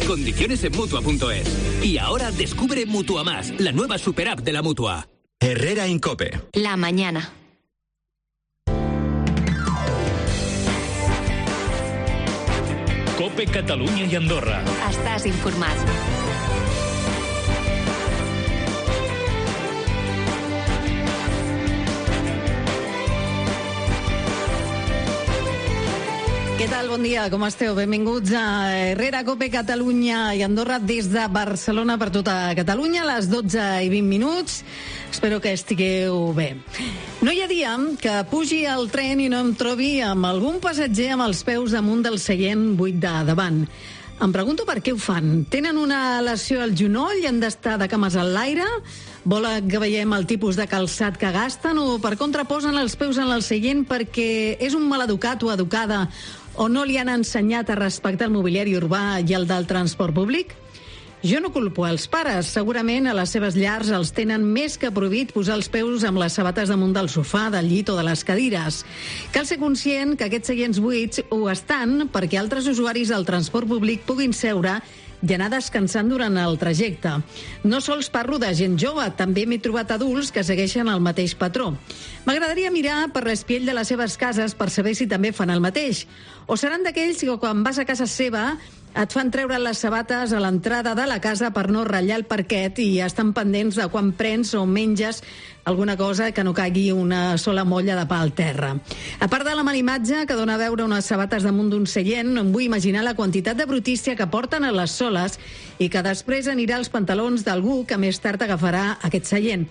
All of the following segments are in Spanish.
Condiciones en Mutua.es. Y ahora descubre Mutua Más, la nueva superapp de la Mutua. Herrera Incope. La mañana. Cope Catalunya i Andorra. Estàs informat. Què tal? Bon dia, com esteu? Benvinguts a Herrera, Cope, Catalunya i Andorra des de Barcelona per tota Catalunya, a les 12:20. Espero que estigueu bé. No hi ha dia que pugi al tren i no em trobi amb algun passatger amb els peus damunt del seient buit de davant. Em pregunto per què ho fan. Tenen una lesió al genoll i han d'estar de cames en l'aire? Volen que veiem el tipus de calçat que gasten? O per contra posen els peus en el seient perquè és un maleducat o educada o no li han ensenyat a respectar el mobiliari urbà i el del transport públic? Jo no culpo els pares. Segurament a les seves llars els tenen més que prohibit posar els peus amb les sabates damunt del sofà, del llit o de les cadires. Cal ser conscient que aquests seients buits ho estan perquè altres usuaris del transport públic puguin seure i anar descansant durant el trajecte. No sols parlo de gent jove, també m'he trobat adults que segueixen el mateix patró. M'agradaria mirar per l'espiell de les seves cases per saber si també fan el mateix. O seran d'aquells que quan vas a casa seva et fan treure les sabates a l'entrada de la casa per no ratllar el parquet i estan pendents de quan prens o menges alguna cosa que no caigui una sola molla de pa al terra. A part de la mala imatge que dona a veure unes sabates damunt d'un seient, em vull imaginar la quantitat de brutícia que porten a les soles i que després anirà als pantalons d'algú que més tard agafarà aquest seient.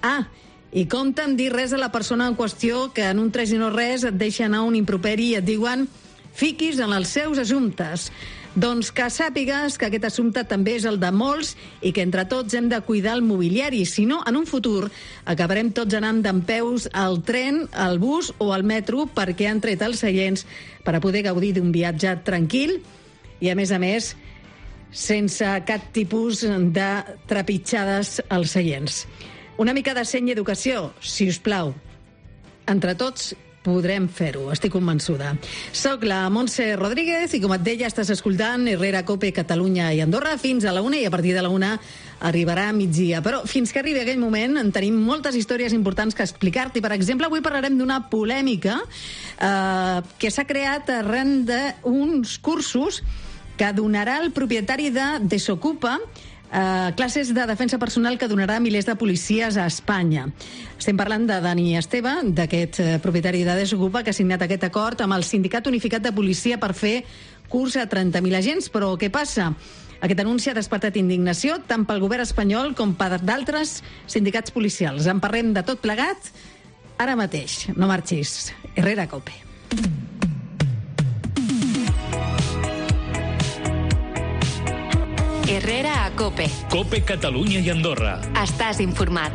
I compta en dir res a la persona en qüestió que en un tres i no res et deixa anar un improperi i et diuen fiquis en els seus assumptes. Doncs que sàpigues que aquest assumpte també és el de molts i que entre tots hem de cuidar el mobiliari. Si no, en un futur acabarem tots anant dempeus al tren, al bus o al metro perquè han tret els seients per a poder gaudir d'un viatge tranquil i, a més, sense cap tipus de trepitjades als seients. Una mica de seny i educació, si us plau. Entre tots podrem fer-ho, estic convençuda. Soc la Montse Rodríguez i, com et deia, estàs escoltant Herrera, Cope, Catalunya i Andorra fins a la 1 i a partir de la 1 arribarà a migdia. Però fins que arribi aquell moment en tenim moltes històries importants que explicar-te. Per exemple, avui parlarem d'una polèmica que s'ha creat arran d'uns cursos que donarà el propietari de Desokupa, classes de defensa personal que donarà a milers de policies a Espanya. Estem parlant de Dani Esteve, d'aquest propietari de Desokupa, que ha signat aquest acord amb el Sindicat Unificat de Policia per fer curs a 30.000 agents. Però què passa? Aquest anunci ha despertat indignació tant pel govern espanyol com per d'altres sindicats policials. En parlem de tot plegat ara mateix. No marxis. Herrera, Cope. Herrera a Cope. Cope Catalunya i Andorra. Estàs informat.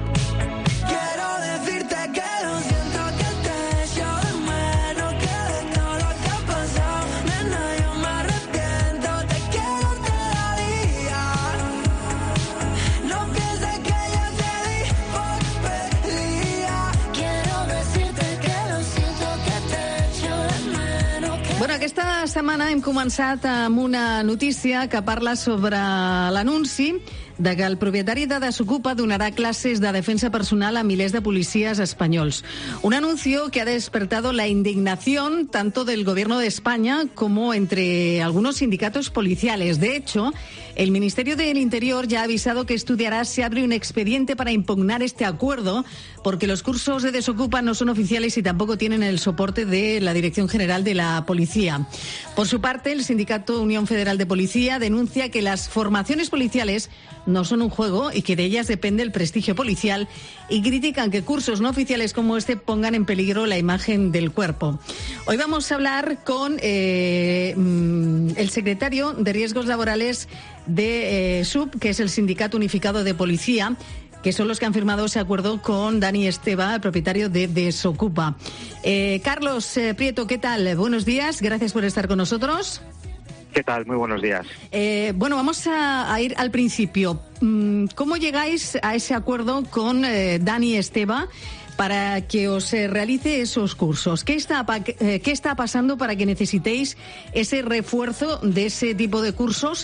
Aquesta setmana hem començat amb una notícia que parla sobre l'anunci de que el propietari de Desokupa donará clases de defensa personal a miles de policías españoles. Un anuncio que ha despertado la indignación tanto del gobierno de España como entre algunos sindicatos policiales. De hecho, el Ministerio del Interior ya ha avisado que estudiará si abre un expediente para impugnar este acuerdo, porque los cursos de Desokupa no son oficiales y tampoco tienen el soporte de la Dirección General de la Policía. Por su parte, el sindicato Unión Federal de Policía denuncia que las formaciones policiales no son un juego y que de ellas depende el prestigio policial, y critican que cursos no oficiales como este pongan en peligro la imagen del cuerpo. Hoy vamos a hablar con el secretario de Riesgos Laborales de SUP, que es el Sindicato Unificado de Policía, que son los que han firmado ese acuerdo con Dani Esteve, el propietario de Desokupa. Carlos Prieto, ¿qué tal? Buenos días, gracias por estar con nosotros. ¿Qué tal? Muy buenos días. Bueno, vamos a ir al principio. ¿Cómo llegáis a ese acuerdo con Dani Esteve para que os realice esos cursos? ¿Qué está pasando para que necesitéis ese refuerzo de ese tipo de cursos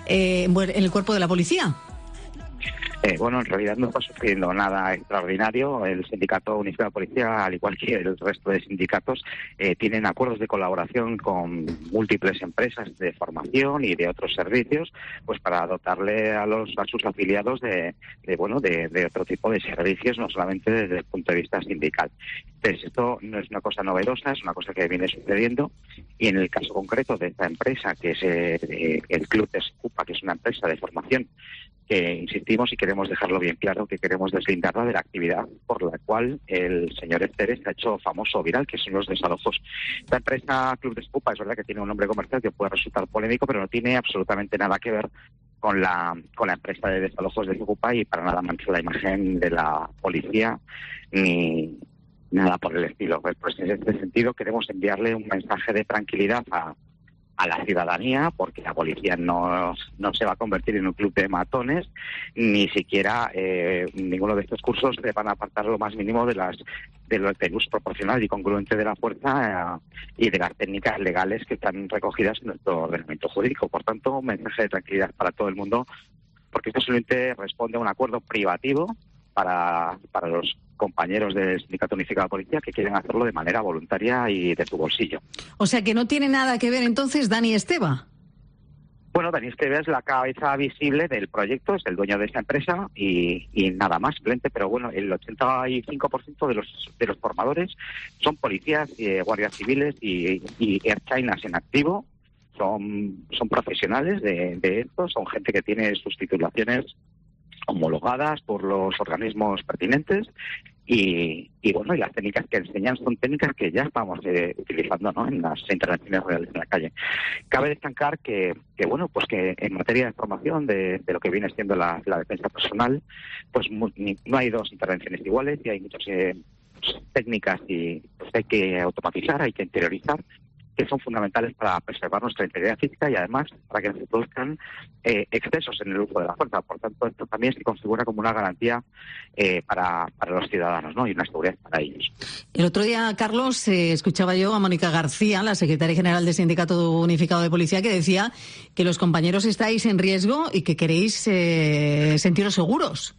en el cuerpo de la policía. Bueno, en realidad no está sufriendo nada extraordinario. El Sindicato Unificado de Policía, al igual que el resto de sindicatos, tienen acuerdos de colaboración con múltiples empresas de formación y de otros servicios, pues para dotarle a sus afiliados de otro tipo de servicios, no solamente desde el punto de vista sindical. Entonces, esto no es una cosa novedosa, es una cosa que viene sucediendo, y en el caso concreto de esta empresa, que es el Club Descupa, que es una empresa de formación, que insistimos y queremos dejarlo bien claro que queremos deslindarla de la actividad por la cual el señor Esteves ha hecho famoso viral, que son los desalojos. Esta empresa Club Descupa es verdad que tiene un nombre comercial que puede resultar polémico, pero no tiene absolutamente nada que ver con la empresa de desalojos de Descupa, y para nada mancha la imagen de la policía ni nada por el estilo. Pues en este sentido queremos enviarle un mensaje de tranquilidad a la ciudadanía, porque la policía no se va a convertir en un club de matones, ni siquiera ninguno de estos cursos se van a apartar lo más mínimo del uso proporcional y congruente de la fuerza y de las técnicas legales que están recogidas en nuestro ordenamiento jurídico. Por tanto, un mensaje de tranquilidad para todo el mundo, porque esto solamente responde a un acuerdo privativo para los compañeros del Sindicato Unificado de Policía que quieren hacerlo de manera voluntaria y de su bolsillo. O sea que no tiene nada que ver entonces Dani Esteva. Bueno, Dani Esteva es la cabeza visible del proyecto, es el dueño de esta empresa y nada más, simplemente, pero bueno, el 85% de los formadores son policías, guardias civiles y ertzainas en activo, son profesionales de esto, son gente que tiene sus titulaciones homologadas por los organismos pertinentes y las técnicas que enseñan son técnicas que ya estamos utilizando, ¿no?, en las intervenciones reales en la calle. Cabe destacar que en materia de formación de lo que viene siendo la defensa personal, pues no hay dos intervenciones iguales y hay muchas técnicas y pues hay que automatizar, hay que interiorizar, que son fundamentales para preservar nuestra integridad física y además para que no se produzcan excesos en el uso de la fuerza. Por tanto, esto también se configura como una garantía para los ciudadanos, ¿no?, y una seguridad para ellos. El otro día, Carlos, escuchaba yo a Mónica García, la secretaria general del Sindicato Unificado de Policía, que decía que los compañeros estáis en riesgo y que queréis sentiros seguros.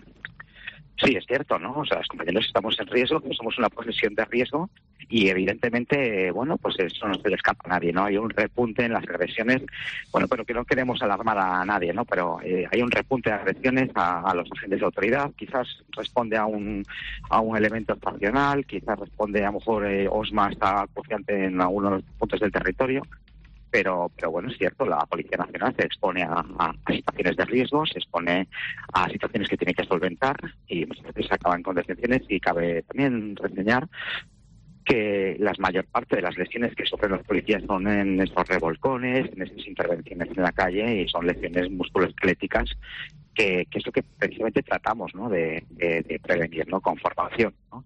Sí, es cierto, ¿no? O sea, los compañeros estamos en riesgo, somos una profesión de riesgo y evidentemente, pues eso no se le escapa a nadie, ¿no? Hay un repunte en las agresiones, pero que no queremos alarmar a nadie, ¿no? Pero hay un repunte de agresiones a los agentes de autoridad, quizás responde a un elemento estacional, quizás responde a lo mejor OSMA está acuciante en algunos puntos del territorio. Pero bueno, es cierto, la Policía Nacional se expone a situaciones de riesgo, se expone a situaciones que tiene que solventar y muchas veces acaban con detenciones, y cabe también reseñar que la mayor parte de las lesiones que sufren los policías son en estos revolcones, en estas intervenciones en la calle, y son lesiones musculoesqueléticas que es lo que precisamente tratamos, ¿no?, de prevenir, ¿no?, con formación, ¿no?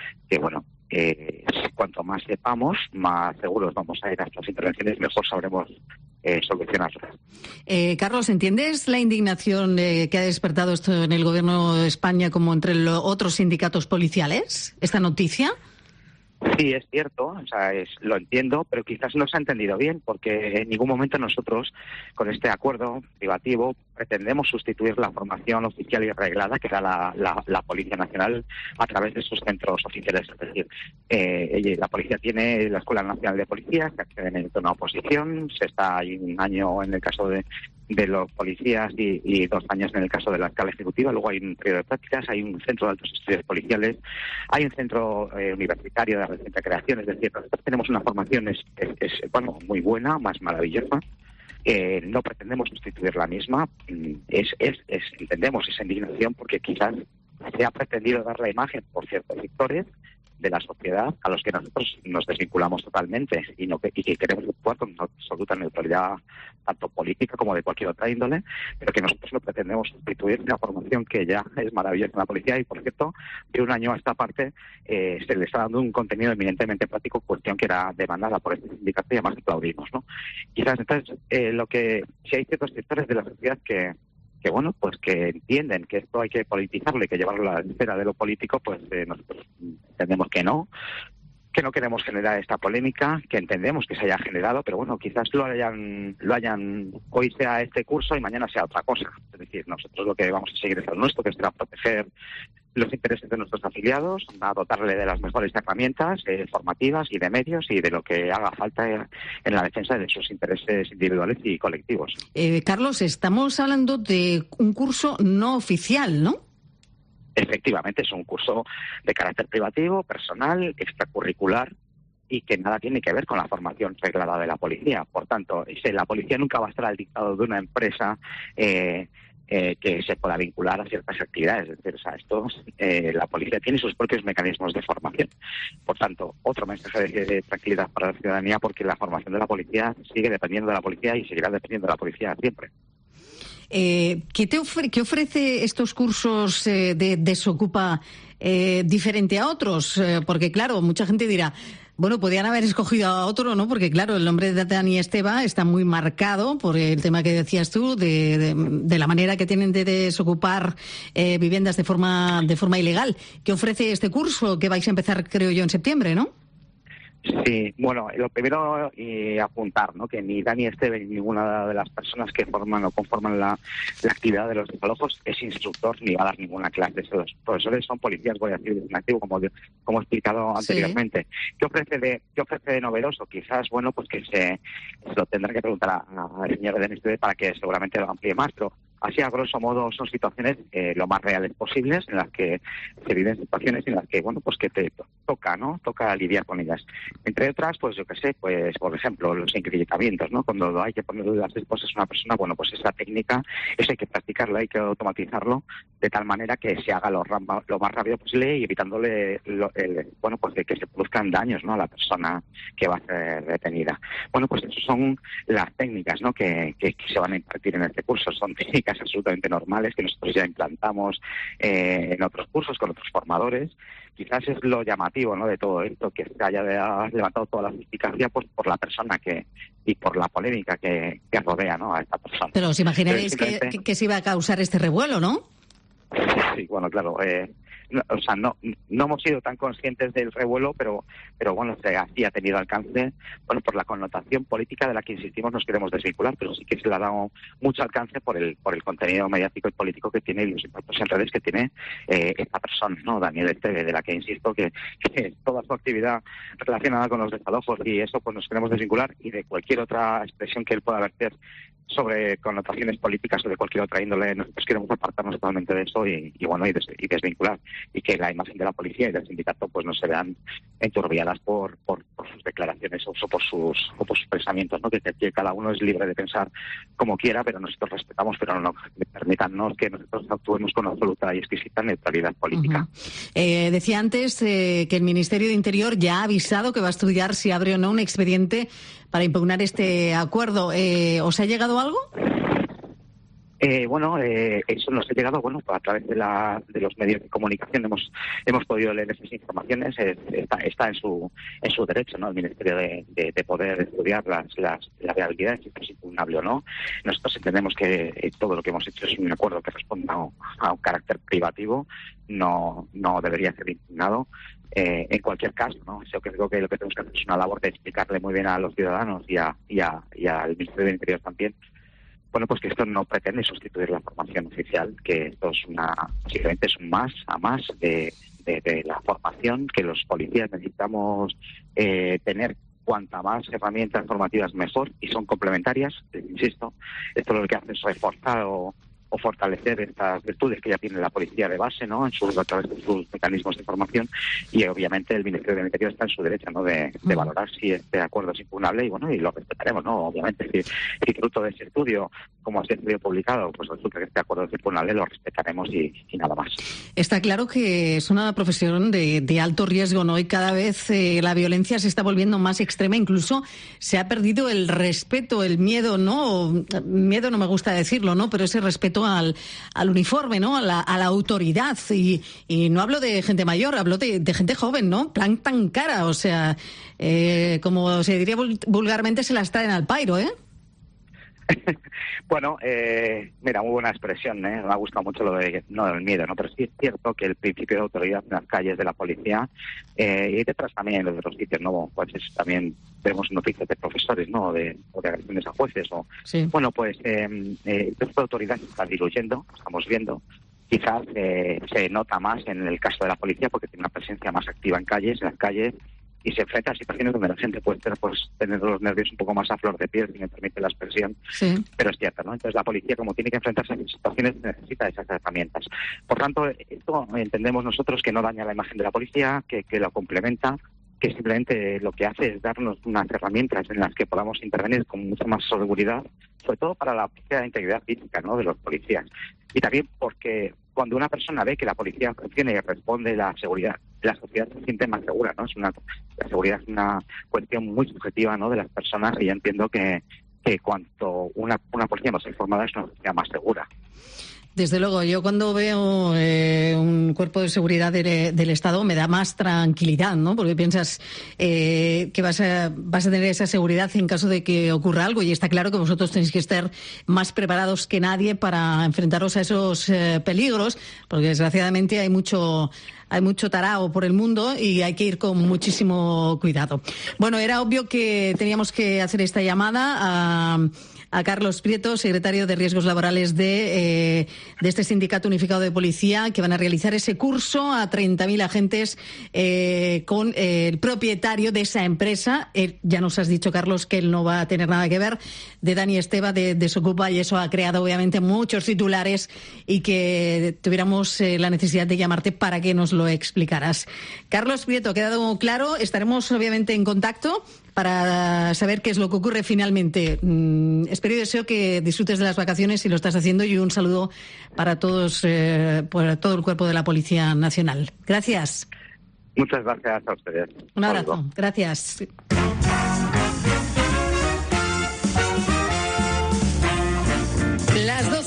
Cuanto más sepamos, más seguros vamos a ir a estas intervenciones, mejor sabremos solucionarlas. Carlos, ¿entiendes la indignación que ha despertado esto en el Gobierno de España como entre otros sindicatos policiales, esta noticia? Sí, es cierto, o sea, lo entiendo, pero quizás no se ha entendido bien, porque en ningún momento nosotros, con este acuerdo privativo, pretendemos sustituir la formación oficial y reglada que da la Policía Nacional a través de sus centros oficiales. Es decir, la policía tiene la Escuela Nacional de Policía, que acceden en una oposición, hay un año en el caso de los policías y 2 años en el caso de la escala ejecutiva. Luego hay un periodo de prácticas, hay un centro de altos estudios policiales, hay un centro universitario de reciente creación. Es decir, nosotros tenemos una formación muy buena, más maravillosa. No pretendemos sustituir la misma. Entendemos esa indignación porque quizás se ha pretendido dar la imagen por ciertos sectores de la sociedad a los que nosotros nos desvinculamos totalmente y que queremos actuar con absoluta neutralidad, tanto política como de cualquier otra índole, pero que nosotros no pretendemos sustituir una formación que ya es maravillosa en la policía. Y por cierto, de un año a esta parte se le está dando un contenido eminentemente práctico, cuestión que era demandada por este sindicato y además aplaudimos, ¿no? Quizás entonces si hay ciertos sectores de la sociedad que entienden que esto hay que politizarlo y que llevarlo a la esfera de lo político, pues nosotros entendemos que que no queremos generar esta polémica, que entendemos que se haya generado, pero bueno, quizás lo hayan hoy sea este curso y mañana sea otra cosa. Es decir, nosotros lo que vamos a seguir es lo nuestro, que será proteger los intereses de nuestros afiliados, a dotarle de las mejores herramientas formativas y de medios y de lo que haga falta en la defensa de sus intereses individuales y colectivos. Carlos, estamos hablando de un curso no oficial, ¿no? Efectivamente, es un curso de carácter privativo, personal, extracurricular y que nada tiene que ver con la formación reglada de la policía. Por tanto, la policía nunca va a estar al dictado de una empresa que se pueda vincular a ciertas actividades. Es decir, la policía tiene sus propios mecanismos de formación. Por tanto, otro mensaje de tranquilidad para la ciudadanía, porque la formación de la policía sigue dependiendo de la policía y seguirá dependiendo de la policía siempre. ¿Qué ofrece estos cursos de Desokupa diferente a otros? Porque, claro, mucha gente dirá, bueno, podían haber escogido a otro, ¿no? Porque, claro, el nombre de Dani Esteve está muy marcado por el tema que decías tú, de la manera que tienen de desocupar viviendas de forma ilegal. ¿Qué ofrece este curso que vais a empezar, creo yo, en septiembre, no? Sí, bueno, lo primero apuntar, ¿no? Que ni Dani Esteve ni ninguna de las personas que forman o conforman la actividad de los desalojos es instructor ni va a dar ninguna clase. Los profesores son policías guardias civiles en activo, como he explicado anteriormente. Sí. ¿Qué ofrece de novedoso? Quizás, bueno, pues que se lo tendrá que preguntar al señor Dani Esteve para que seguramente lo amplíe más, pero así, a grosso modo, son situaciones lo más reales posibles, en las que se viven situaciones en las que, bueno, pues que te toca lidiar con ellas. Entre otras, pues yo qué sé, pues por ejemplo, los encriptamientos, ¿no? Cuando hay que ponerle las esposas a una persona, bueno, pues esa técnica, eso hay que practicarla, hay que automatizarlo de tal manera que se haga lo más rápido posible y evitándole, pues de que se produzcan daños, ¿no? A la persona que va a ser detenida. Bueno, pues esas son las técnicas, ¿no? Que se van a impartir en este curso. Son técnicas absolutamente normales que nosotros ya implantamos en otros cursos con otros formadores. Quizás es lo llamativo, ¿no? De todo esto, que se haya levantado toda la suspicacia pues por la persona y por la polémica que rodea, ¿no? A esta persona. Pero os imaginaréis que se iba a causar este revuelo, ¿no? Sí, bueno, claro. No hemos sido tan conscientes del revuelo, pero bueno, sí ha tenido alcance, bueno, por la connotación política de la que insistimos, nos queremos desvincular, pero sí que se le ha dado mucho alcance por el contenido mediático y político que tiene y los impactos en redes que tiene esta persona, ¿no? Daniel Esteve, de la que insisto que toda su actividad relacionada con los desalojos y eso, pues nos queremos desvincular, y de cualquier otra expresión que él pueda verter sobre connotaciones políticas o de cualquier otra índole, nosotros queremos apartarnos totalmente de eso y desvincular, y que la imagen de la policía y del sindicato pues no se vean enturbiadas por sus declaraciones o por sus pensamientos, ¿no? Que cada uno es libre de pensar como quiera, pero nosotros respetamos, pero no permítannos que nosotros actuemos con absoluta y exquisita neutralidad política. Decía antes que el Ministerio de Interior ya ha avisado que va a estudiar si abre o no un expediente para impugnar este acuerdo. ¿Os ha llegado algo? Eso nos ha llegado, a través de los medios de comunicación. Hemos podido leer esas informaciones. Está en su derecho, ¿no? El Ministerio de poder estudiar la viabilidad, si es impugnable o no. Nosotros entendemos que todo lo que hemos hecho es un acuerdo que responda a un carácter privativo, no debería ser impugnado. En cualquier caso, ¿no? Yo creo que lo que tenemos que hacer es una labor de explicarle muy bien a los ciudadanos y al Ministerio de Interior también. Bueno, pues que esto no pretende sustituir la formación oficial, que esto es simplemente es un más de la formación que los policías necesitamos tener. Cuanta más herramientas formativas mejor, y son complementarias, insisto. Esto lo que hace es reforzar o fortalecer estas virtudes que ya tiene la policía de base, ¿no? A través de sus mecanismos de formación, y obviamente el Ministerio del Interior está en su derecho, ¿no? de valorar si este acuerdo es impugnable y lo respetaremos, ¿no? Obviamente, si fruto de ese estudio, como ese estudio publicado, pues resulta que este acuerdo es impugnable, lo respetaremos y nada más. Está claro que es una profesión de alto riesgo, ¿no? Y cada vez la violencia se está volviendo más extrema, incluso se ha perdido el respeto, el miedo, ¿no? Miedo no me gusta decirlo, ¿no? Pero ese respeto al uniforme, ¿no? A la autoridad. Y no hablo de gente mayor, hablo de gente joven, ¿no? Plan tan cara, o sea, como se diría vulgarmente, se las traen al pairo, ¿eh? Bueno, mira, muy buena expresión, ¿eh? Me ha gustado mucho lo de, no del miedo, ¿no? Pero sí es cierto que el principio de autoridad en las calles de la policía, y detrás también en los otros sitios, ¿no? Pues también vemos noticias de profesores, ¿no? O de agresiones a jueces, sí. Bueno, pues esta autoridad se está diluyendo, estamos viendo. Quizás se nota más en el caso de la policía porque tiene una presencia más activa en las calles, y se enfrenta a situaciones donde la gente puede tener los nervios un poco más a flor de piel, si me permite la expresión, sí. Pero es cierto, ¿no? Entonces la policía, como tiene que enfrentarse a esas situaciones, necesita esas herramientas. Por tanto, esto entendemos nosotros que no daña la imagen de la policía, que lo complementa, que simplemente lo que hace es darnos unas herramientas en las que podamos intervenir con mucha más seguridad, sobre todo para la búsqueda de integridad física, ¿no?, de los policías. Y también porque cuando una persona ve que la policía funciona y responde la seguridad, la sociedad se siente más segura, ¿no? La seguridad es una cuestión muy subjetiva, ¿no?, de las personas, y yo entiendo que cuanto una policía más informada es una sociedad más segura. Desde luego, yo cuando veo un cuerpo de seguridad del Estado me da más tranquilidad, ¿no? Porque piensas que vas a tener esa seguridad en caso de que ocurra algo, y está claro que vosotros tenéis que estar más preparados que nadie para enfrentaros a esos peligros, porque desgraciadamente hay mucho tarao por el mundo y hay que ir con muchísimo cuidado. Bueno, era obvio que teníamos que hacer esta llamada a Carlos Prieto, secretario de Riesgos Laborales de este Sindicato Unificado de Policía, que van a realizar ese curso a 30.000 agentes con el propietario de esa empresa. Ya nos has dicho, Carlos, que él no va a tener nada que ver, de Dani Esteva, de Desocupa, y eso ha creado obviamente muchos titulares y que tuviéramos la necesidad de llamarte para que nos lo explicaras. Carlos Prieto, ha quedado claro, estaremos obviamente en contacto para saber qué es lo que ocurre finalmente. Espero y deseo que disfrutes de las vacaciones si lo estás haciendo, y un saludo para todos, por todo el cuerpo de la Policía Nacional. Gracias. Muchas gracias a ustedes. Un abrazo. Gracias. Las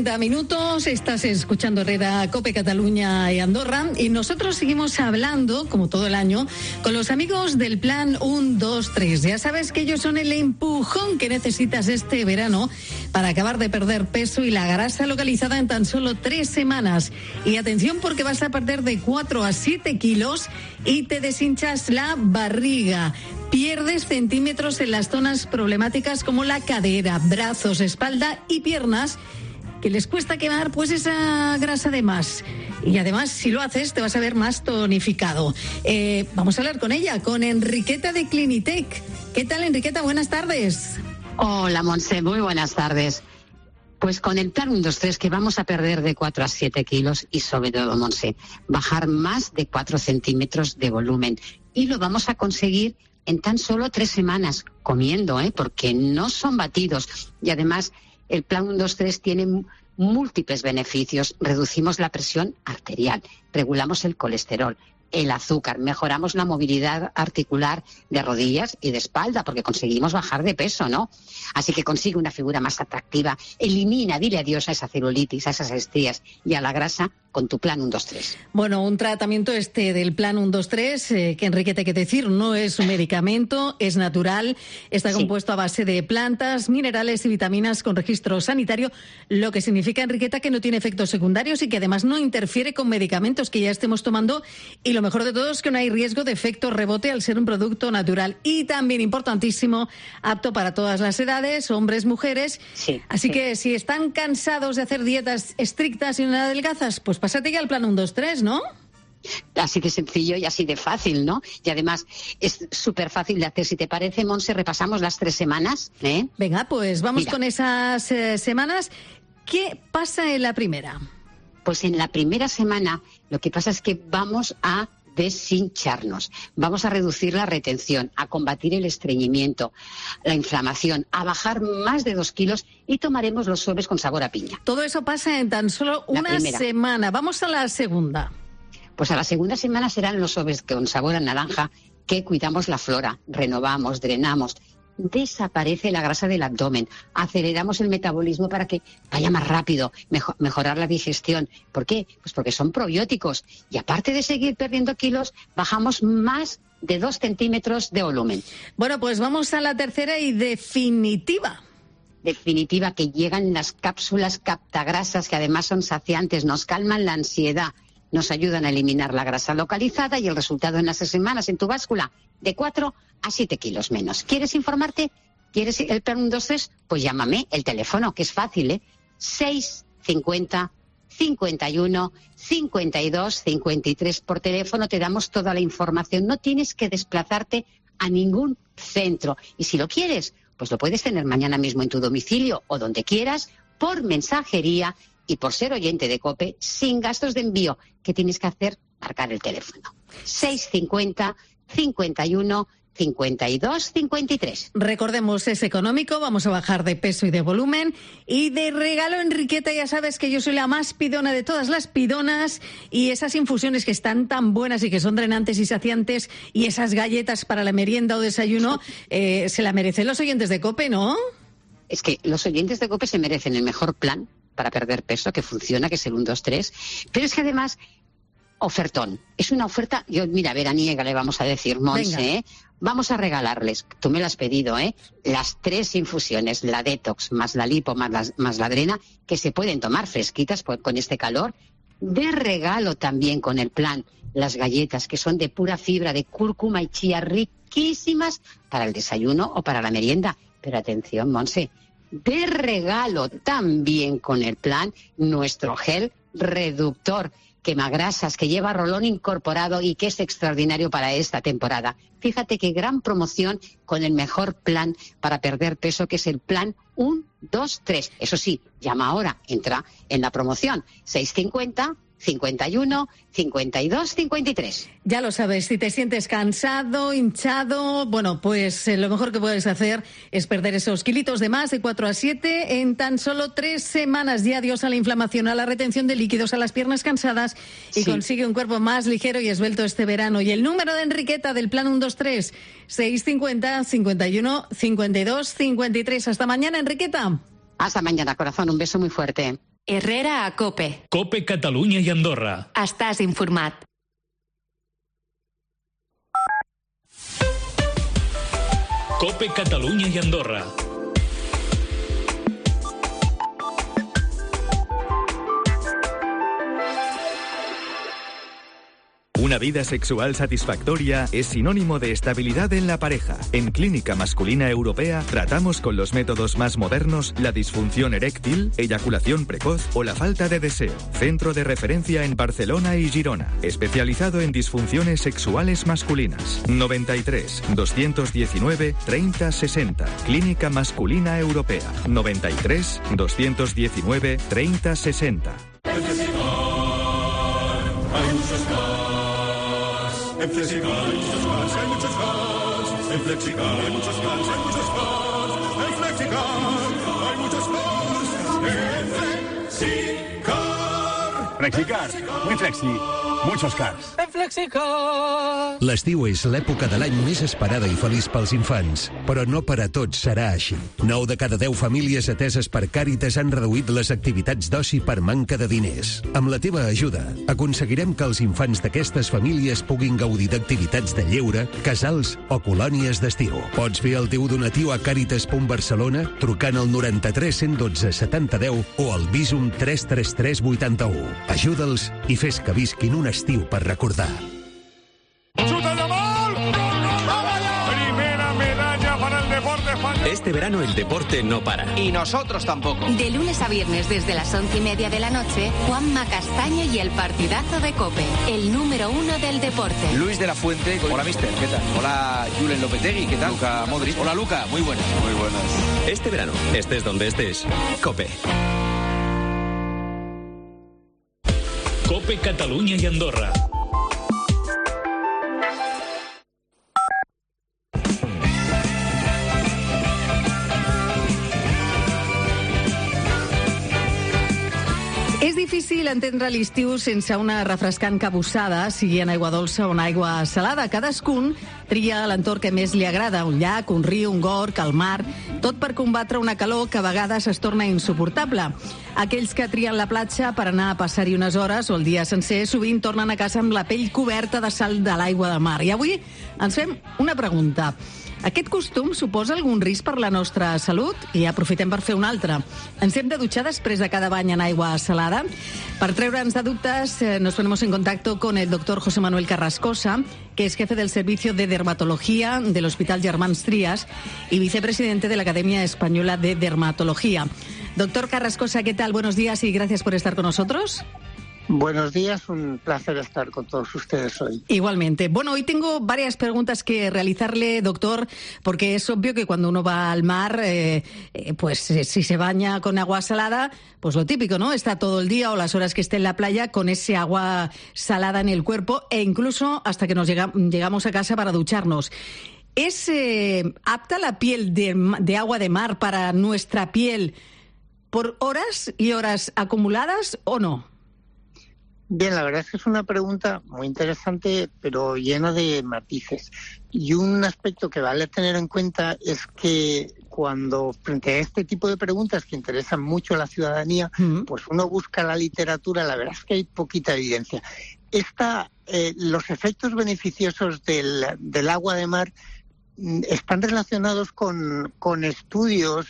12:30, estás escuchando Herrera, COPE, Cataluña y Andorra, y nosotros seguimos hablando, como todo el año, con los amigos del Plan 1, 2, 3. Ya sabes que ellos son el empujón que necesitas este verano para acabar de perder peso y la grasa localizada en tan solo 3 semanas. Y atención, porque vas a perder de 4 a 7 kilos y te deshinchas la barriga. Pierdes centímetros en las zonas problemáticas como la cadera, brazos, espalda y piernas, que les cuesta quemar pues esa grasa de más. Y además, si lo haces, te vas a ver más tonificado. Vamos a hablar con ella, con Enriqueta de Clinitec. ¿Qué tal, Enriqueta? Buenas tardes. Hola, Montse, muy buenas tardes. Pues con el plan 1, 2, 3 que vamos a perder de 4 a 7 kilos y sobre todo, Montse, bajar más de 4 centímetros de volumen. Y lo vamos a conseguir en tan solo 3 semanas, comiendo, porque no son batidos. Y además, el plan 1, 2, 3 tiene múltiples beneficios. Reducimos la presión arterial, regulamos el colesterol, el azúcar, mejoramos la movilidad articular de rodillas y de espalda, porque conseguimos bajar de peso, ¿no? Así que consigue una figura más atractiva, elimina, dile adiós a esa celulitis, a esas estrías y a la grasa con tu plan 1, 2, 3. Bueno, un tratamiento del plan 1, 2, 3, que Enrique, te hay que decir, no es un medicamento, es natural, está compuesto a base de plantas, minerales y vitaminas con registro sanitario, lo que significa, Enriqueta, que no tiene efectos secundarios y que además no interfiere con medicamentos que ya estemos tomando, y lo mejor de todo es que no hay riesgo de efecto rebote al ser un producto natural, y también, importantísimo, apto para todas las edades, hombres, mujeres. Así que si están cansados de hacer dietas estrictas y no adelgazas, pues pásate ya al plan 1, 2, 3, ¿no? Así de sencillo y así de fácil, ¿no? Y además es súper fácil de hacer. Si te parece, Monse, repasamos las 3 semanas. Venga, pues vamos con esas semanas. ¿Qué pasa en la primera? Pues en la primera semana lo que pasa es que vamos a deshincharnos, vamos a reducir la retención, a combatir el estreñimiento, la inflamación, a bajar más de 2 kilos y tomaremos los sobres con sabor a piña. Todo eso pasa en tan solo una semana. Vamos a la segunda. Pues a la segunda semana serán los sobres con sabor a naranja, que cuidamos la flora, renovamos, drenamos. Desaparece la grasa del abdomen, aceleramos el metabolismo para que vaya más rápido, mejorar la digestión. ¿Por qué? Pues porque son probióticos y aparte de seguir perdiendo kilos, bajamos más de 2 centímetros de volumen. Bueno, pues vamos a la tercera y definitiva. definitiva, que llegan las cápsulas captagrasas, que además son saciantes, nos calman la ansiedad, nos ayudan a eliminar la grasa localizada y el resultado en las 6 semanas en tu báscula, de 4 a 7 kilos menos. ¿Quieres informarte? ¿Quieres el plan 1, 2, 3? Pues llámame, el teléfono, que es fácil, 650 51 52 53. Por teléfono te damos toda la información. No tienes que desplazarte a ningún centro. Y si lo quieres, pues lo puedes tener mañana mismo en tu domicilio o donde quieras, por mensajería y por ser oyente de COPE, sin gastos de envío. ¿Qué tienes que hacer? Marcar el teléfono. 650 51 52 53. Recordemos, es económico, vamos a bajar de peso y de volumen. Y de regalo, Enriqueta, ya sabes que yo soy la más pidona de todas las pidonas, y esas infusiones que están tan buenas y que son drenantes y saciantes, y esas galletas para la merienda o desayuno, se la merecen los oyentes de COPE, ¿no? Es que los oyentes de COPE se merecen el mejor plan para perder peso, que funciona, que es el 1, 2, 3. Pero es que además, ofertón. Es una oferta, mira, veraniega le vamos a decir, Monse, Vamos a regalarles, tú me lo has pedido, las 3 infusiones, la detox, más la lipo, más la drena, que se pueden tomar fresquitas con este calor. De regalo también con el plan, las galletas, que son de pura fibra, de cúrcuma y chía, riquísimas para el desayuno o para la merienda. Pero atención, Monse, de regalo también con el plan, nuestro gel reductor, quemagrasas, que lleva rolón incorporado y que es extraordinario para esta temporada. Fíjate qué gran promoción con el mejor plan para perder peso, que es el plan 1, 2, 3. Eso sí, llama ahora, entra en la promoción 650 51 52 53. Ya lo sabes, si te sientes cansado, hinchado, bueno, pues lo mejor que puedes hacer es perder esos kilitos de más, de 4 a 7, en tan solo 3 semanas. Ya adiós a la inflamación, a la retención de líquidos, a las piernas cansadas, y consigue un cuerpo más ligero y esbelto este verano. Y el número de Enriqueta del plan 1, 2, 3, 650 51 52 53. Hasta mañana, Enriqueta. Hasta mañana, corazón. Un beso muy fuerte. Herrera a COPE. COPE Catalunya i Andorra. Estàs informat. COPE Catalunya i Andorra. Una vida sexual satisfactoria es sinónimo de estabilidad en la pareja. En Clínica Masculina Europea tratamos con los métodos más modernos la disfunción eréctil, eyaculación precoz o la falta de deseo. Centro de referencia en Barcelona y Girona. Especializado en disfunciones sexuales masculinas. 93 219 30 60. Clínica Masculina Europea. 93 219 30 60. En Flexicar hay muchos más, hay muchos más. En Flexicar hay muchos más, hay muchos más. En Flexicar hay muchos más. En Flexicar. Flexicar, muy flexi, muchos cars. En Flexicar. L'estiu és l'època de l'any més esperada i feliç pels infants, però no per a tots serà així. 9 de cada 10 famílies ateses per Càritas han reduït les activitats d'oci per manca de diners. Amb la teva ajuda, aconseguirem que els infants d'aquestes famílies puguin gaudir d'activitats de lleure, casals o colònies d'estiu. Pots fer el teu donatiu a Càritas.Barcelona trucant al 93 112 7010 o al Visum 333 81. Ajuda'ls i fes que visquin un estiu per recordar. ¡Chuta de gol! Primera medalla para el deporte español. Este verano el deporte no para. Y nosotros tampoco. De lunes a viernes desde las 11:30 de la noche, Juanma Castaño y el partidazo de COPE, el número 1 del deporte. Luis de la Fuente. Hola, mister. ¿Qué tal? Hola, Julen Lopetegui. ¿Qué tal? Luka Modric. Hola, Luka. Muy buenas. Muy buenas. Este verano, estés donde estés, COPE. COPE Catalunya i Andorra. És difícil entendre l'estiu sense una refrescant cabussada, sigui en aigua dolça o en aigua salada. Cadascun tria l'entorn que més li agrada, un llac, un riu, un gorg, el mar, tot per combatre una calor que a vegades es torna insuportable. Aquells que trien la platja per anar a passar-hi unes hores o el dia sencer sovint tornen a casa amb la pell coberta de sal de l'aigua de mar. I avui ens fem una pregunta. Aquest costum suposa algun risc per la nostra salut? I aprofitem per fer un altre. Ens hem de dutxar després de cada bany en aigua salada? Per treure'ns de dubtes, nos ponemos en contacto con el doctor José Manuel Carrascosa, que es jefe del Servicio de Dermatología del Hospital Germans Trias y vicepresidente de la Academia Española de Dermatología. Doctor Carrascosa, ¿qué tal? Buenos días y gracias por estar con nosotros. Buenos días, un placer estar con todos ustedes hoy. Igualmente. Bueno, hoy tengo varias preguntas que realizarle, doctor, porque es obvio que cuando uno va al mar, pues si se baña con agua salada, pues lo típico, ¿no? Está todo el día o las horas que esté en la playa con ese agua salada en el cuerpo e incluso hasta que nos llegamos a casa para ducharnos. ¿Es apta la piel de agua de mar para nuestra piel por horas y horas acumuladas o no? Bien, la verdad es que es una pregunta muy interesante, pero llena de matices. Y un aspecto que vale tener en cuenta es que cuando frente a este tipo de preguntas que interesan mucho a la ciudadanía, pues uno busca la literatura, la verdad es que hay poquita evidencia. Los efectos beneficiosos del agua de mar están relacionados con estudios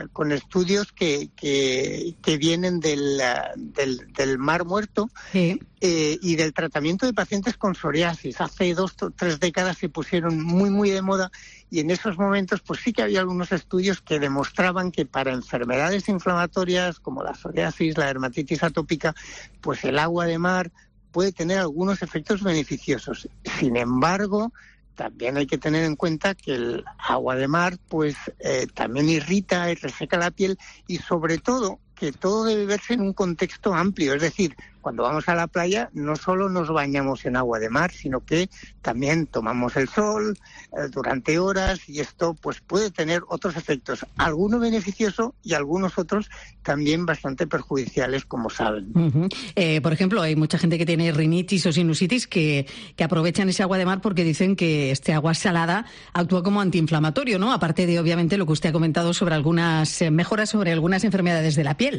que vienen del Mar Muerto, sí, y del tratamiento de pacientes con psoriasis. Hace 2 o 3 décadas se pusieron muy de moda y en esos momentos pues sí que había algunos estudios que demostraban que para enfermedades inflamatorias como la psoriasis, la dermatitis atópica, pues el agua de mar puede tener algunos efectos beneficiosos. Sin embargo, también hay que tener en cuenta que el agua de mar pues también irrita y reseca la piel y sobre todo que todo debe verse en un contexto amplio. Es decir, cuando vamos a la playa no solo nos bañamos en agua de mar, sino que también tomamos el sol durante horas y esto pues puede tener otros efectos, algunos beneficiosos y algunos otros también bastante perjudiciales, como saben. Por ejemplo, hay mucha gente que tiene rinitis o sinusitis que aprovechan ese agua de mar porque dicen que este agua salada actúa como antiinflamatorio, ¿no? Aparte de, obviamente, lo que usted ha comentado sobre algunas mejoras sobre algunas enfermedades de la piel.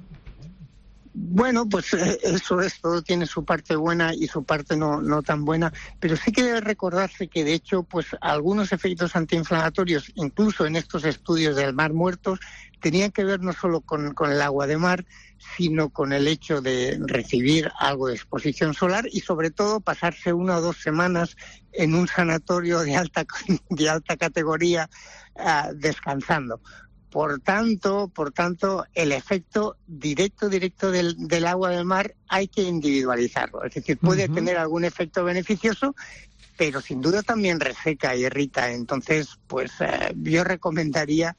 Bueno, pues eso es, todo tiene su parte buena y su parte no tan buena, pero sí que debe recordarse que de hecho pues algunos efectos antiinflamatorios, incluso en estos estudios del Mar Muerto, tenían que ver no solo con el agua de mar, sino con el hecho de recibir algo de exposición solar y sobre todo pasarse 1 o 2 semanas en un sanatorio de alta categoría descansando. Por tanto, el efecto directo del agua del mar hay que individualizarlo. Es decir, puede tener algún efecto beneficioso, pero sin duda también reseca y irrita. Entonces, pues yo recomendaría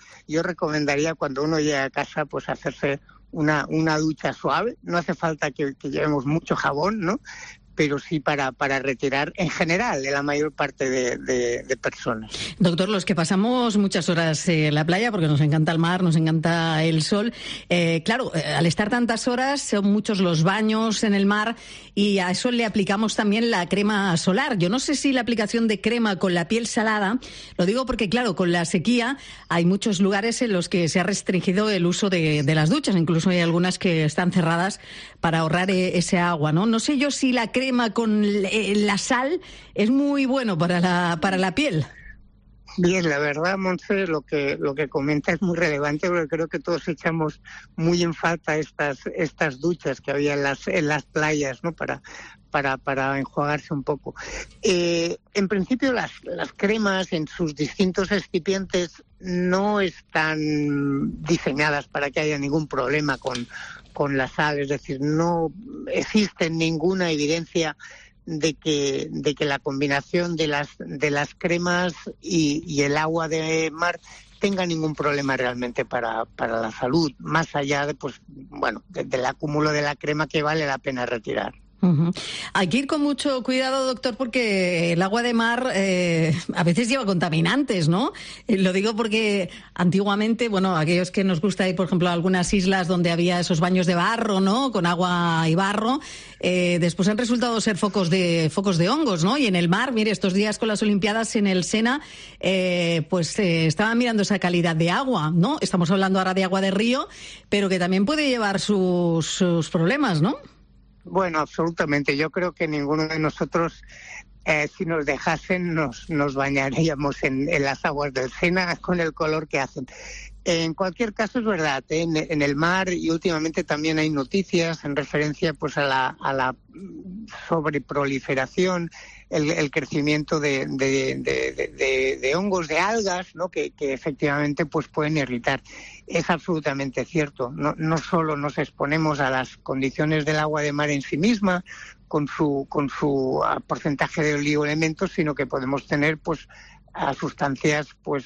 cuando uno llega a casa, pues hacerse una ducha suave. No hace falta que llevemos mucho jabón, ¿no? Pero sí para retirar en general de la mayor parte de personas. Doctor, los que pasamos muchas horas en la playa, porque nos encanta el mar, nos encanta el sol, claro, al estar tantas horas son muchos los baños en el mar y a eso le aplicamos también la crema solar. Yo no sé si la aplicación de crema con la piel salada, lo digo porque claro, con la sequía hay muchos lugares en los que se ha restringido el uso de las duchas, incluso hay algunas que están cerradas para ahorrar ese agua, ¿no? No sé yo si la crema con la sal es muy bueno para la piel. Bien, la verdad, Montse, lo que comenta es muy relevante porque creo que todos echamos muy en falta estas duchas que había en las playas, ¿no? Para enjuagarse un poco. En principio las cremas en sus distintos excipientes no están diseñadas para que haya ningún problema con la sal, es decir, no existe ninguna evidencia de que la combinación de las cremas y el agua de mar tenga ningún problema realmente para la salud, más allá de del acúmulo de la crema que vale la pena retirar. Hay que ir con mucho cuidado, doctor, porque el agua de mar a veces lleva contaminantes, ¿no? Lo digo porque antiguamente, aquellos que nos gusta ir, por ejemplo, a algunas islas donde había esos baños de barro, ¿no? Con agua y barro, después han resultado ser focos de hongos, ¿no? Y en el mar, mire, estos días con las Olimpiadas en el Sena, estaban mirando esa calidad de agua, ¿no? Estamos hablando ahora de agua de río, pero que también puede llevar sus problemas, ¿no? Bueno, absolutamente. Yo creo que ninguno de nosotros si nos dejasen nos bañaríamos en las aguas del Sena con el color que hacen. En cualquier caso es verdad, en el mar, y últimamente también hay noticias en referencia pues a la sobreproliferación, el crecimiento de hongos, de algas, ¿no? que efectivamente pues pueden irritar. Es absolutamente cierto. No solo nos exponemos a las condiciones del agua de mar en sí misma, con su porcentaje de oligoelementos, sino que podemos tener pues a sustancias pues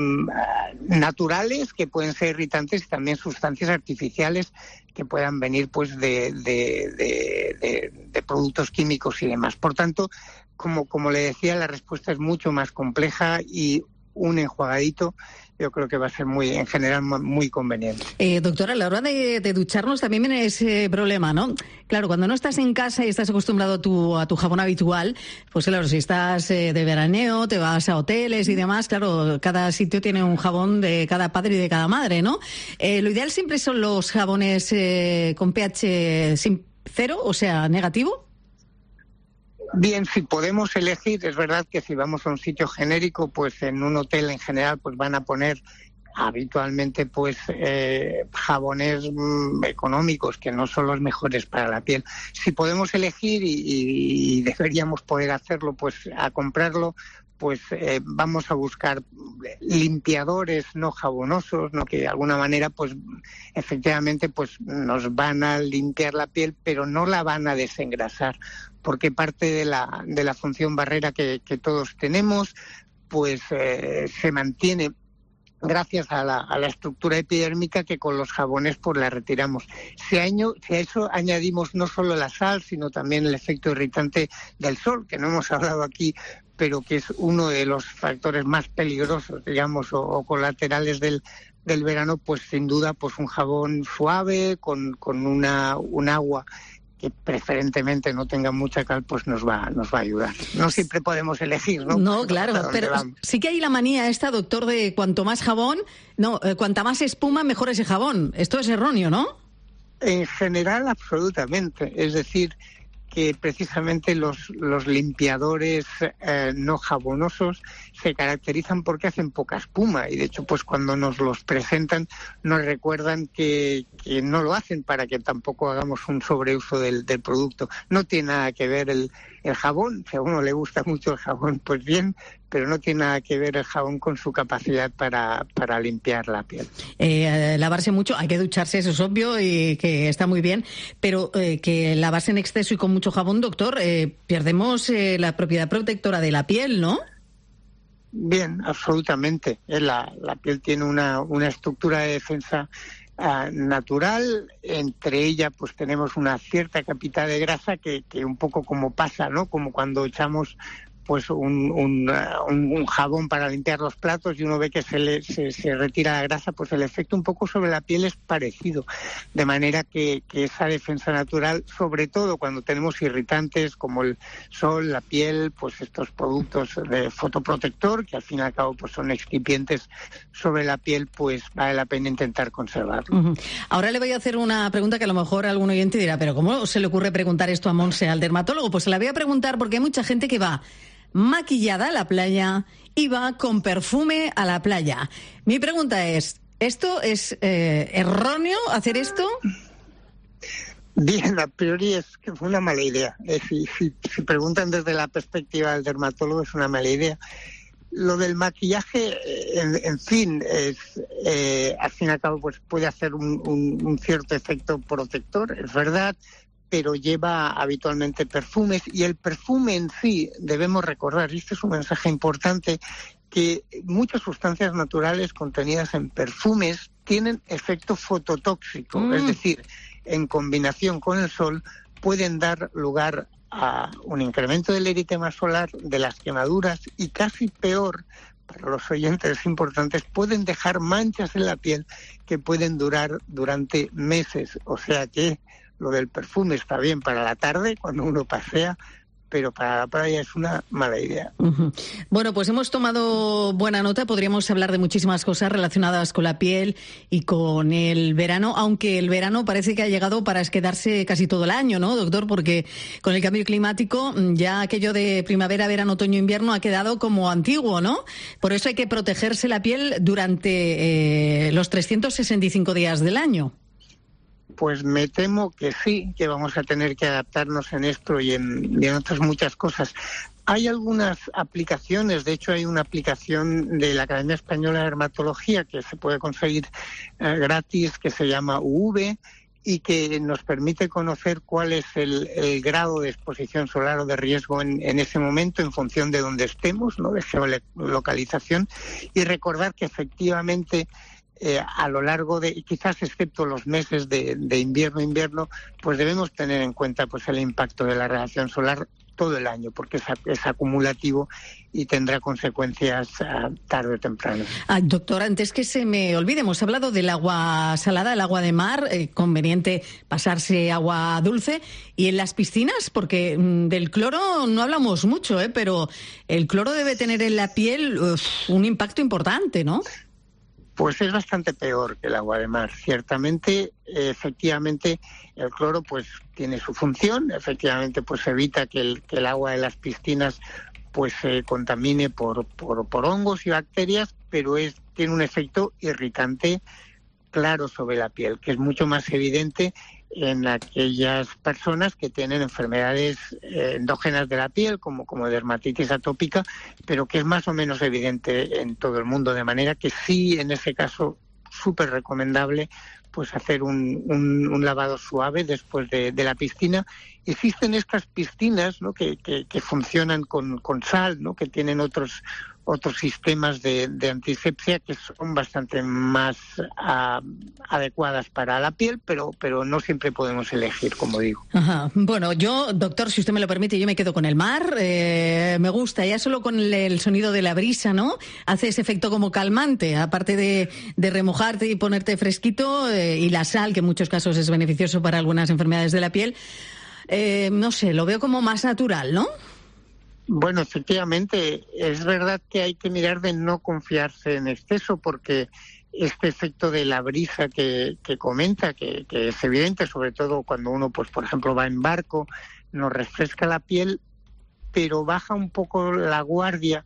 naturales que pueden ser irritantes, y también sustancias artificiales que puedan venir pues de productos químicos y demás. Por tanto, como le decía, la respuesta es mucho más compleja, y un enjuagadito yo creo que va a ser en general muy conveniente. Doctora, a la hora de ducharnos también viene ese problema, ¿no? Claro, cuando no estás en casa y estás acostumbrado a tu jabón habitual, pues claro, si estás de veraneo, te vas a hoteles y demás, claro, cada sitio tiene un jabón de cada padre y de cada madre, ¿no? Lo ideal siempre son los jabones con pH 0, o sea, negativo. Bien, si podemos elegir, es verdad que si vamos a un sitio genérico, pues en un hotel en general pues van a poner habitualmente pues jabones económicos, que no son los mejores para la piel. Si podemos elegir, y deberíamos poder hacerlo, pues a comprarlo, pues vamos a buscar limpiadores no jabonosos, ¿no? Que de alguna manera pues efectivamente pues nos van a limpiar la piel, pero no la van a desengrasar, porque parte de la función barrera que todos tenemos pues se mantiene gracias a la estructura epidérmica, que con los jabones pues la retiramos. Si a eso añadimos no solo la sal, sino también el efecto irritante del sol, que no hemos hablado aquí, pero que es uno de los factores más peligrosos, digamos, o colaterales del verano, pues sin duda pues un jabón suave con un agua que preferentemente no tenga mucha cal, pues nos va a ayudar. No siempre podemos elegir, ¿no? No, claro, pero sí que hay la manía esta, doctor, de cuanto más jabón, cuanta más espuma, mejor ese jabón. Esto es erróneo, ¿no? En general, absolutamente. Es decir, que precisamente los limpiadores no jabonosos se caracterizan porque hacen poca espuma, y de hecho pues cuando nos los presentan nos recuerdan que no lo hacen para que tampoco hagamos un sobreuso del producto. No tiene nada que ver el jabón, si a uno le gusta mucho el jabón, pues bien, pero no tiene nada que ver el jabón con su capacidad para limpiar la piel. Lavarse mucho, hay que ducharse, eso es obvio y que está muy bien, pero que lavarse en exceso y con mucho jabón, doctor, perdemos la propiedad protectora de la piel, ¿no? Bien, absolutamente. La piel tiene una estructura de defensa natural. Entre ella pues tenemos una cierta capa de grasa que un poco como pasa, ¿no? Como cuando echamos pues un jabón para limpiar los platos y uno ve que se retira la grasa, pues el efecto un poco sobre la piel es parecido, de manera que esa defensa natural, sobre todo cuando tenemos irritantes como el sol, la piel, pues estos productos de fotoprotector, que al fin y al cabo pues son excipientes sobre la piel, pues vale la pena intentar conservarlo. Uh-huh. Ahora le voy a hacer una pregunta que a lo mejor algún oyente dirá, pero ¿cómo se le ocurre preguntar esto a Montse, al dermatólogo? Pues se la voy a preguntar porque hay mucha gente que va maquillada a la playa y va con perfume a la playa. Mi pregunta es, ¿esto es erróneo hacer esto? Bien, a priori es que fue una mala idea. Si preguntan desde la perspectiva del dermatólogo, es una mala idea. Lo del maquillaje, en fin, al fin y al cabo pues puede hacer un cierto efecto protector, es verdad, pero lleva habitualmente perfumes, y el perfume en sí, debemos recordar, y este es un mensaje importante, que muchas sustancias naturales contenidas en perfumes tienen efecto fototóxico, es decir, en combinación con el sol pueden dar lugar a un incremento del eritema solar, de las quemaduras, y casi peor, para los oyentes importantes, pueden dejar manchas en la piel que pueden durar durante meses. O sea que lo del perfume está bien para la tarde, cuando uno pasea, pero para la playa es una mala idea. Bueno, pues hemos tomado buena nota. Podríamos hablar de muchísimas cosas relacionadas con la piel y con el verano, aunque el verano parece que ha llegado para quedarse casi todo el año, ¿no, doctor? Porque con el cambio climático ya aquello de primavera, verano, otoño, invierno ha quedado como antiguo, ¿no? Por eso hay que protegerse la piel durante los 365 días del año. Pues me temo que sí, que vamos a tener que adaptarnos en esto y en otras muchas cosas. Hay algunas aplicaciones, de hecho hay una aplicación de la Academia Española de Dermatología que se puede conseguir gratis, que se llama UV, y que nos permite conocer cuál es el grado de exposición solar o de riesgo en ese momento en función de donde estemos, ¿no?, de geolocalización, y recordar que efectivamente a lo largo de, quizás excepto los meses de invierno, pues debemos tener en cuenta pues el impacto de la radiación solar todo el año, porque es acumulativo y tendrá consecuencias tarde o temprano. Doctor, antes que se me olvide, hemos hablado del agua salada, el agua de mar, conveniente pasarse agua dulce, y en las piscinas, porque del cloro no hablamos mucho, pero el cloro debe tener en la piel un impacto importante, ¿no? Pues es bastante peor que el agua de mar. Ciertamente, efectivamente, el cloro pues tiene su función. Efectivamente, pues evita que el agua de las piscinas pues se contamine por hongos y bacterias, pero tiene un efecto irritante claro sobre la piel, que es mucho más evidente en aquellas personas que tienen enfermedades endógenas de la piel, como dermatitis atópica, pero que es más o menos evidente en todo el mundo, de manera que sí, en ese caso, súper recomendable pues hacer un lavado suave después de la piscina. Existen estas piscinas, ¿no?, que funcionan con sal, ¿no?, que tienen otros sistemas de antisepsia que son bastante más adecuadas para la piel, pero no siempre podemos elegir, como digo. Ajá. Bueno, yo, doctor, si usted me lo permite, yo me quedo con el mar. Me gusta, ya solo con el sonido de la brisa, ¿no? Hace ese efecto como calmante, aparte de remojarte y ponerte fresquito, y la sal, que en muchos casos es beneficioso para algunas enfermedades de la piel. No sé, lo veo como más natural, ¿no? Bueno, efectivamente, es verdad que hay que mirar de no confiarse en exceso, porque este efecto de la brisa que comenta, que es evidente, sobre todo cuando uno, pues por ejemplo, va en barco, nos refresca la piel, pero baja un poco la guardia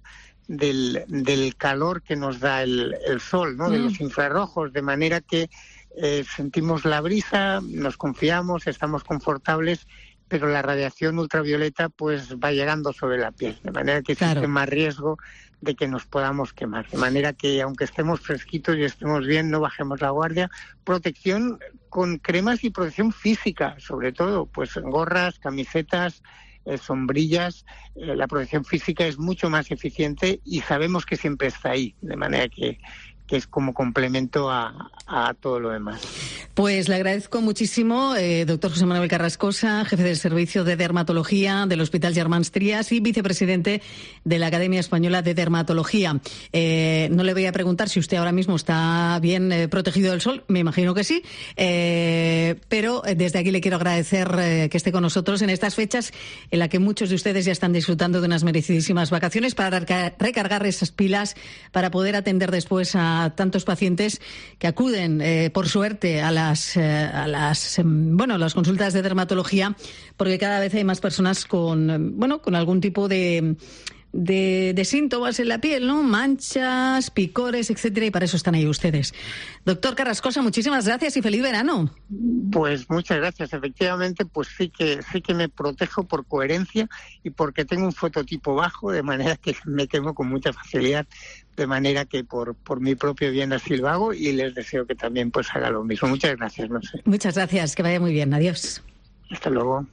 del calor que nos da el sol, ¿no?, de los infrarrojos, de manera que sentimos la brisa, nos confiamos, estamos confortables, pero la radiación ultravioleta pues va llegando sobre la piel, de manera que existe más riesgo de que nos podamos quemar. De manera que, aunque estemos fresquitos y estemos bien, no bajemos la guardia. Protección con cremas y protección física, sobre todo, pues gorras, camisetas, sombrillas. La protección física es mucho más eficiente y sabemos que siempre está ahí, de manera que es como complemento a todo lo demás. Pues le agradezco muchísimo, doctor José Manuel Carrascosa, jefe del Servicio de Dermatología del Hospital Germans Trias y vicepresidente de la Academia Española de Dermatología. No le voy a preguntar si usted ahora mismo está bien protegido del sol, me imagino que sí, pero desde aquí le quiero agradecer que esté con nosotros en estas fechas en las que muchos de ustedes ya están disfrutando de unas merecidísimas vacaciones, para recargar esas pilas, para poder atender después a tantos pacientes que acuden, por suerte, a las consultas de dermatología, porque cada vez hay más personas con algún tipo de síntomas en la piel, ¿no? Manchas, picores, etcétera, y para eso están ahí ustedes. Doctor Carrascosa, muchísimas gracias y feliz verano. Pues muchas gracias. Efectivamente, pues sí que me protejo por coherencia y porque tengo un fototipo bajo, de manera que me quemo con mucha facilidad, de manera que por mi propio bien así lo hago, y les deseo que también pues haga lo mismo. Muchas gracias, no sé. Muchas gracias, que vaya muy bien. Adiós. Hasta luego.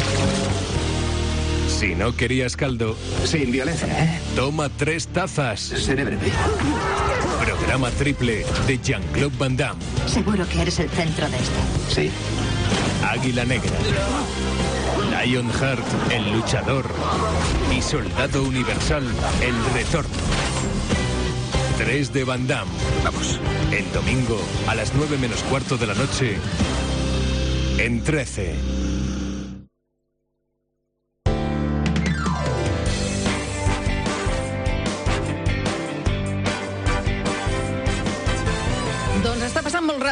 Si no querías caldo, sin violencia, toma 3 tazas. Seré breve. Programa triple de Jean-Claude Van Damme. Seguro que eres el centro de esto. Sí. Águila Negra, Lionheart, el luchador, y Soldado Universal, el retorno. 3 de Van Damme. Vamos. El domingo a las 9 menos cuarto de la noche en 13.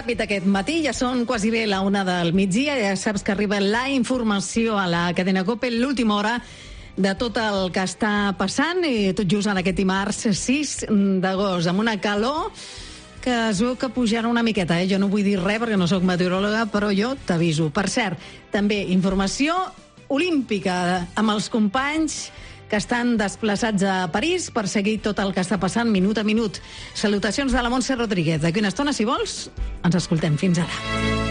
ràpid aquest matí, ja són quasi bé la 1 del migdia, ja saps que arriba la informació a la cadena COPE, l'última hora de tot el que està passant, i tot just en aquest dimarts 6 d'agost, amb una calor que es veu que pujarà una miqueta. Jo no vull dir res perquè no sóc meteoròloga, però jo t'aviso. Per cert, també informació olímpica amb els companys que estan desplaçats a París per seguir tot el que està passant minut a minut. Salutacions de la Montse Rodríguez. D'aquí una estona, si vols, ens escoltem. Fins ara.